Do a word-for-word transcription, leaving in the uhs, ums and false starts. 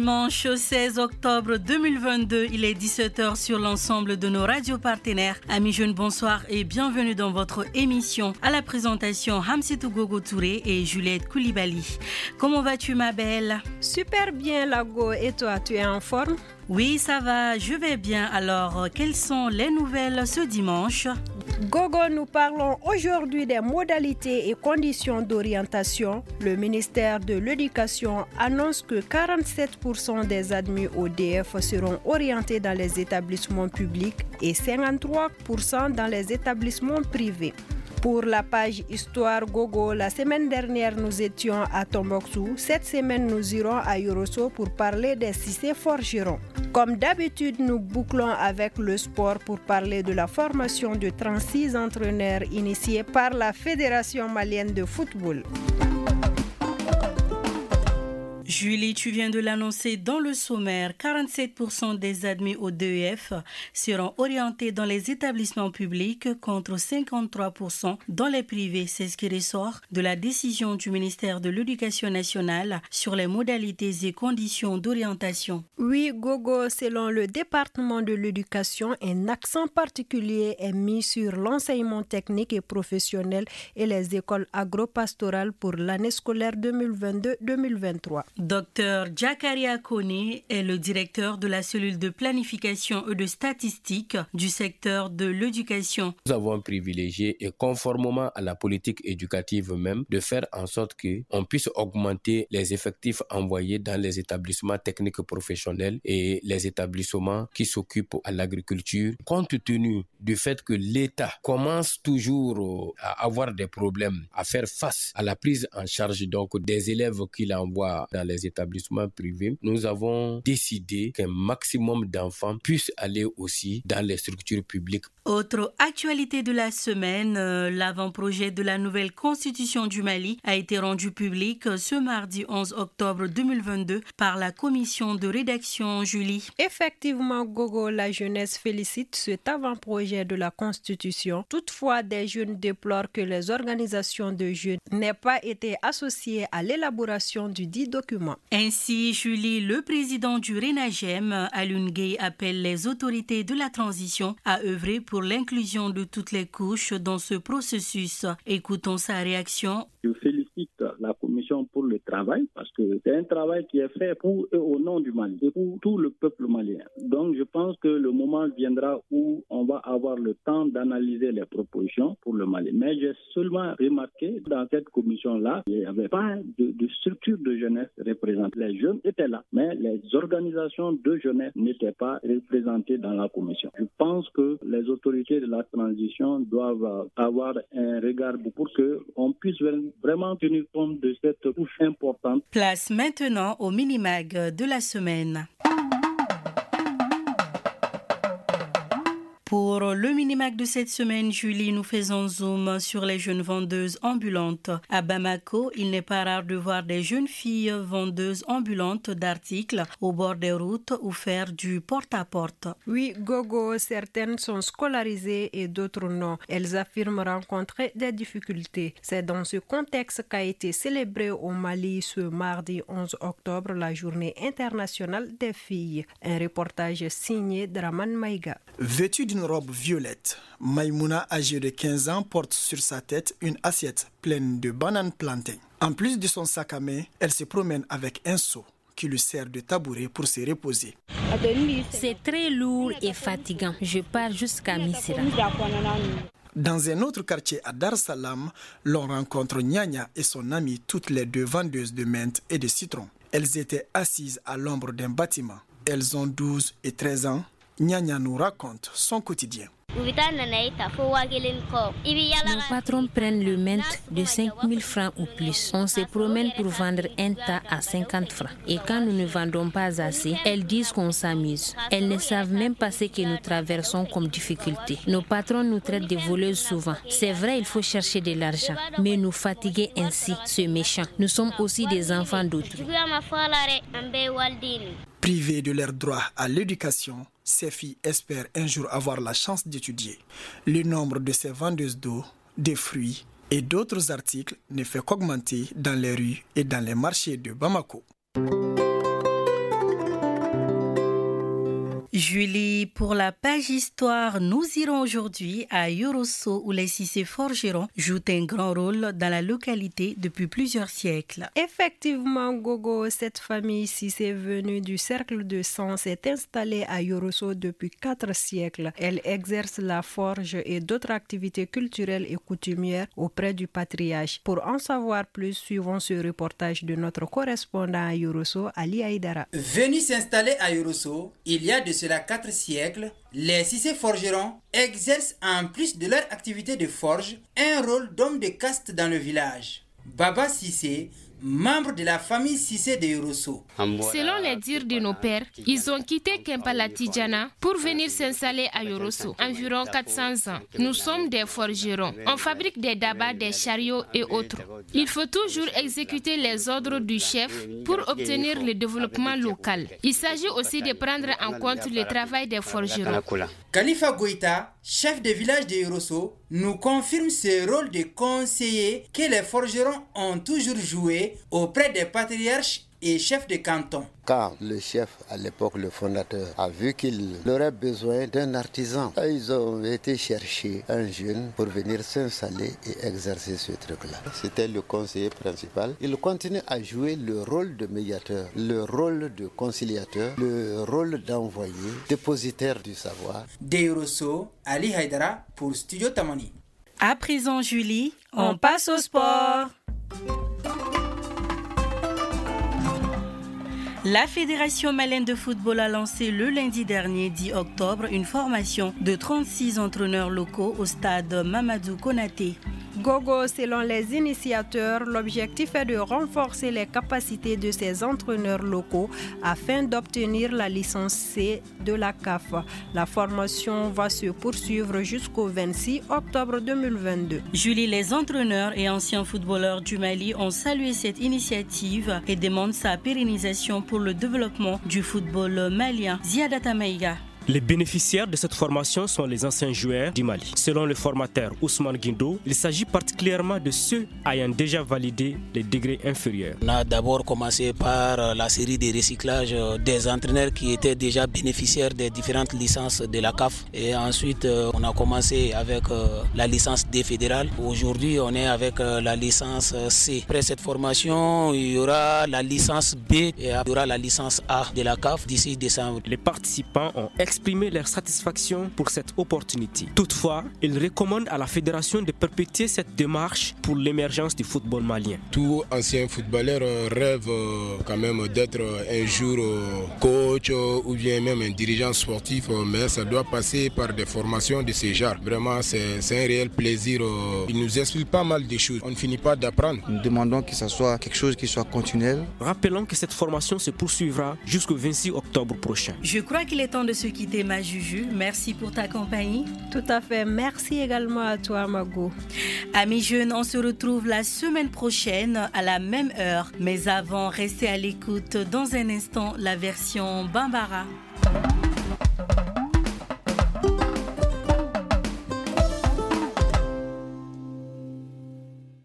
Dimanche seize octobre deux mille vingt-deux, il est dix-sept heures sur l'ensemble de nos radios partenaires. Amis jeunes, bonsoir et bienvenue dans votre émission. À la présentation, Hamsitou Gogo Touré et Juliette Koulibaly. Comment vas-tu, ma belle? Super bien, Lago. Et toi, tu es en forme? Oui, ça va, je vais bien. Alors, quelles sont les nouvelles ce dimanche? Gogo, nous parlons aujourd'hui des modalités et conditions d'orientation. Le ministère de l'Éducation annonce que quarante-sept pour cent des admis au D F seront orientés dans les établissements publics et cinquante-trois pour cent dans les établissements privés. Pour la page Histoire Gogo, la semaine dernière, nous étions à Tombouctou. Cette semaine, nous irons à Yorosso pour parler des Cissé forgerons. Comme d'habitude, nous bouclons avec le sport pour parler de la formation de trente-six entraîneurs initiés par la Fédération malienne de football. Julie, tu viens de l'annoncer dans le sommaire, quarante-sept pour cent des admis au D E F seront orientés dans les établissements publics contre cinquante-trois pour cent dans les privés. C'est ce qui ressort de la décision du ministère de l'Éducation nationale sur les modalités et conditions d'orientation. Oui, Gogo, selon le département de l'éducation, un accent particulier est mis sur l'enseignement technique et professionnel et les écoles agro-pastorales pour l'année scolaire deux mille vingt-deux deux mille vingt-trois. Docteur Jakaria Kone est le directeur de la cellule de planification et de statistiques du secteur de l'éducation. Nous avons privilégié, et conformément à la politique éducative même, de faire en sorte qu'on puisse augmenter les effectifs envoyés dans les établissements techniques professionnels et les établissements qui s'occupent à l'agriculture, compte tenu du fait que l'État commence toujours à avoir des problèmes à faire face à la prise en charge donc des élèves qu'il envoie dans les établissements privés. Nous avons décidé qu'un maximum d'enfants puissent aller aussi dans les structures publiques. Autre actualité de la semaine, euh, l'avant-projet de la nouvelle constitution du Mali a été rendu public ce mardi onze octobre deux mille vingt-deux par la commission de rédaction. Julie. Effectivement, Gogo, la jeunesse félicite cet avant-projet de la constitution. Toutefois, des jeunes déplorent que les organisations de jeunes n'aient pas été associées à l'élaboration du dit document. Ainsi, Julie, le président du RENAGEM, Alioune Gueye, appelle les autorités de la transition à œuvrer pour l'inclusion de toutes les couches dans ce processus. Écoutons sa réaction. Je félicite la commission pour le travail parce que c'est un travail qui est fait pour et au nom du Mali et pour tout le peuple malien. Donc je pense que le moment viendra où on va avoir le temps d'analyser les propositions pour le Mali. Mais j'ai seulement remarqué dans cette commission-là, il n'y avait pas de, de structure de jeunesse représentée. Les jeunes étaient là, mais les organisations de jeunesse n'étaient pas représentées dans la commission. Je pense que les autorités de la transition doivent avoir un regard pour qu'on puisse vraiment tenir compte de cette touche importante. Place maintenant au mini-mag de la semaine. Pour le mini-mag de cette semaine, Julie, nous faisons zoom sur les jeunes vendeuses ambulantes. À Bamako, il n'est pas rare de voir des jeunes filles vendeuses ambulantes d'articles au bord des routes ou faire du porte-à-porte. Oui, Gogo, certaines sont scolarisées et d'autres non. Elles affirment rencontrer des difficultés. C'est dans ce contexte qu'a été célébrée au Mali ce mardi onze octobre la journée internationale des filles. Un reportage signé Draman Maïga. Vêtue d'une robe violette, Maïmouna, âgée de quinze ans, porte sur sa tête une assiette pleine de bananes plantains. En plus de son sac à main, elle se promène avec un seau qui lui sert de tabouret pour se reposer. C'est très lourd et fatigant. Je pars jusqu'à Missira. Dans un autre quartier à Dar Salam, l'on rencontre Nyanya et son amie, toutes les deux vendeuses de menthe et de citron. Elles étaient assises à l'ombre d'un bâtiment. Elles ont douze et treize ans. Nyanya nous raconte son quotidien. Nos patrons prennent le menthe de cinq mille francs ou plus. On se promène pour vendre un tas à cinquante francs. Et quand nous ne vendons pas assez, elles disent qu'on s'amuse. Elles ne savent même pas ce que nous traversons comme difficulté. Nos patrons nous traitent de voleuses souvent. C'est vrai, il faut chercher de l'argent. Mais nous fatiguer ainsi, c'est méchant. Nous sommes aussi des enfants d'autrui. Privées de leur droit à l'éducation, ces filles espèrent un jour avoir la chance d'étudier. Le nombre de ces vendeuses d'eau, de fruits et d'autres articles ne fait qu'augmenter dans les rues et dans les marchés de Bamako. Julie, pour la page histoire, nous irons aujourd'hui à Yorosso où les Cissé forgerons jouent un grand rôle dans la localité depuis plusieurs siècles. Effectivement, Gogo, cette famille Cissé venue du cercle de sang s'est installée à Yorosso depuis quatre siècles. Elle exerce la forge et d'autres activités culturelles et coutumières auprès du patriarche. Pour en savoir plus, suivons ce reportage de notre correspondant à Yorosso, Ali Haïdara. Venu s'installer à Yorosso, il y a de cela quatre siècles, les Cissé forgerons exercent en plus de leur activité de forge un rôle d'homme de caste dans le village. Baba Cissé, membre de la famille Cissé de Yorosso. Selon les dires de nos pères, ils ont quitté Kempalatidjana pour venir s'installer à Yorosso, environ quatre cents ans. Nous sommes des forgerons. On fabrique des dabas, des chariots et autres. Il faut toujours exécuter les ordres du chef pour obtenir le développement local. Il s'agit aussi de prendre en compte le travail des forgerons. Khalifa Goïta, chef de village de Yorosso, nous confirme ce rôle de conseiller que les forgerons ont toujours joué auprès des patriarches et chefs de canton. Quand le chef, à l'époque le fondateur, a vu qu'il aurait besoin d'un artisan, ils ont été chercher un jeune pour venir s'installer et exercer ce truc-là. C'était le conseiller principal. Il continue à jouer le rôle de médiateur, le rôle de conciliateur, le rôle d'envoyé, dépositaire du savoir. De Yorosso, Ali Haïdara pour Studio Tamani. À présent, Julie, on passe au sport. La Fédération malienne de football a lancé le lundi dernier, dix octobre, une formation de trente-six entraîneurs locaux au stade Mamadou Konaté. Gogo, selon les initiateurs, l'objectif est de renforcer les capacités de ces entraîneurs locaux afin d'obtenir la licence C de la C A F. La formation va se poursuivre jusqu'au vingt-six octobre deux mille vingt-deux. Julie, les entraîneurs et anciens footballeurs du Mali ont salué cette initiative et demandent sa pérennisation pour le développement du football malien. Ziadata Maïga. Les bénéficiaires de cette formation sont les anciens joueurs du Mali. Selon le formateur Ousmane Guindo, il s'agit particulièrement de ceux ayant déjà validé les degrés inférieurs. On a d'abord commencé par la série de recyclage des entraîneurs qui étaient déjà bénéficiaires des différentes licences de la C A F. Et ensuite, on a commencé avec la licence D fédérale. Aujourd'hui, on est avec la licence C. Après cette formation, il y aura la licence B et il y aura la licence A de la C A F d'ici décembre. Les participants ont exprimer leur satisfaction pour cette opportunité. Toutefois, ils recommandent à la fédération de perpétuer cette démarche pour l'émergence du football malien. Tout ancien footballeur rêve quand même d'être un jour coach ou bien même un dirigeant sportif, mais ça doit passer par des formations de ce genre. Vraiment, c'est, c'est un réel plaisir. Il nous explique pas mal de choses. On ne finit pas d'apprendre. Nous demandons que ce soit quelque chose qui soit continuel. Rappelons que cette formation se poursuivra jusqu'au vingt-six octobre prochain. Je crois qu'il est temps de se quitter. Ma Juju, merci pour ta compagnie. Tout à fait, merci également à toi Mago. Amis jeunes, on se retrouve la semaine prochaine à la même heure. Mais avant, restez à l'écoute. Dans un instant, la version Bambara.